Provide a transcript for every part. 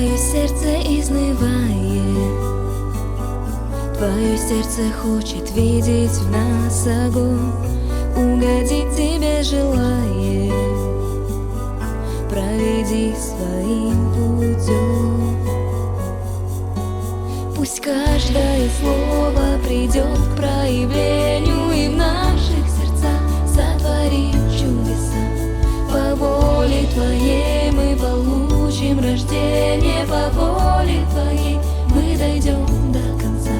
Твое сердце изнывает, твое сердце хочет видеть в нас огонь, угодить тебе желает, проведи своим путем. Пусть каждое слово придет к проявлению, и в наших сердцах сотворит чудеса. По воле Твоей мы получим рождение, по воле Твоей мы дойдем до конца.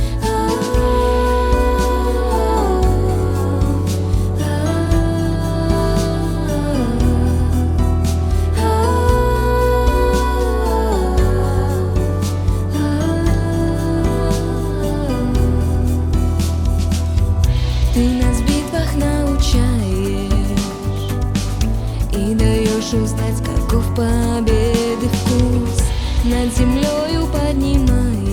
Ты нас в битвах научаешь и даешь узнать, каков победы вкус. Над землею поднимаешь